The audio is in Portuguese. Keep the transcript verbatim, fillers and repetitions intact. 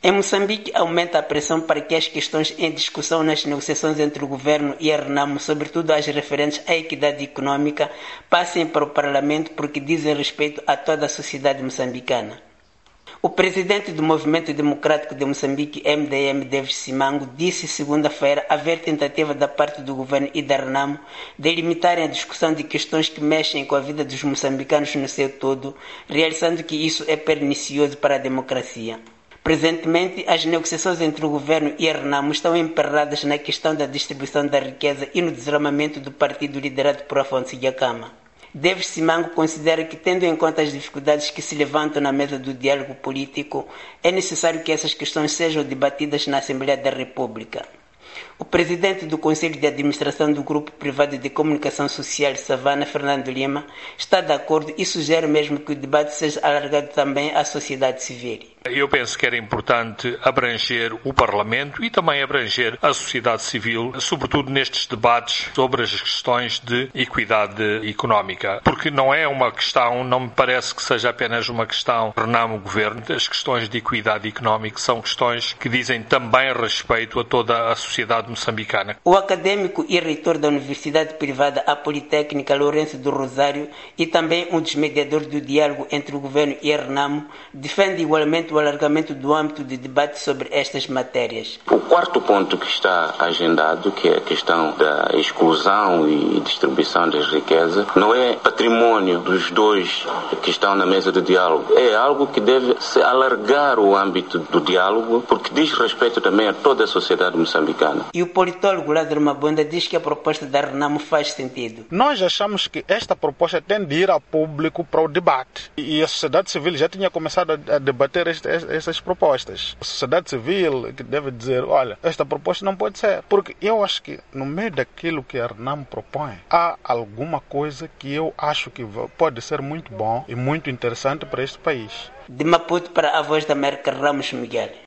Em Moçambique, aumenta a pressão para que as questões em discussão nas negociações entre o governo e a RENAMO, sobretudo as referentes à equidade econômica, passem para o Parlamento porque dizem respeito a toda a sociedade moçambicana. O presidente do Movimento Democrático de Moçambique, M D M, Davis Simango, disse segunda-feira haver tentativa da parte do governo e da RENAMO de limitarem a discussão de questões que mexem com a vida dos moçambicanos no seu todo, realçando que isso é pernicioso para a democracia. Presentemente, as negociações entre o governo e a RENAMO estão emperradas na questão da distribuição da riqueza e no desarmamento do partido liderado por Afonso Dhlakama. Davis Simango considera que, tendo em conta as dificuldades que se levantam na mesa do diálogo político, é necessário que essas questões sejam debatidas na Assembleia da República. O presidente do Conselho de Administração do Grupo Privado de Comunicação Social, Savana, Fernando Lima, está de acordo e sugere mesmo que o debate seja alargado também à sociedade civil. Eu penso que era importante abranger o Parlamento e também abranger a sociedade civil, sobretudo nestes debates sobre as questões de equidade económica. Porque não é uma questão, não me parece que seja apenas uma questão RENAMO-governo. As questões de equidade económica são questões que dizem também respeito a toda a sociedade moçambicana. O académico e reitor da Universidade Privada, a Politécnica, Lourenço do Rosário, e também um dos mediadores do diálogo entre o governo e a RENAMO, defende igualmente o alargamento do âmbito de debate sobre estas matérias. O quarto ponto que está agendado, que é a questão da exclusão e distribuição das riquezas, não é patrimônio dos dois que estão na mesa do diálogo. É algo que deve se alargar o âmbito do diálogo, porque diz respeito também a toda a sociedade moçambicana. E o politólogo Lázaro Mabonda diz que a proposta da RENAMO faz sentido. Nós achamos que esta proposta tem de ir ao público para o debate. E a sociedade civil já tinha começado a debater este essas propostas. A sociedade civil que deve dizer, olha, esta proposta não pode ser. Porque eu acho que no meio daquilo que a RENAMO propõe, há alguma coisa que eu acho que pode ser muito bom e muito interessante para este país. De Maputo para a Voz da América, Ramos Miguel.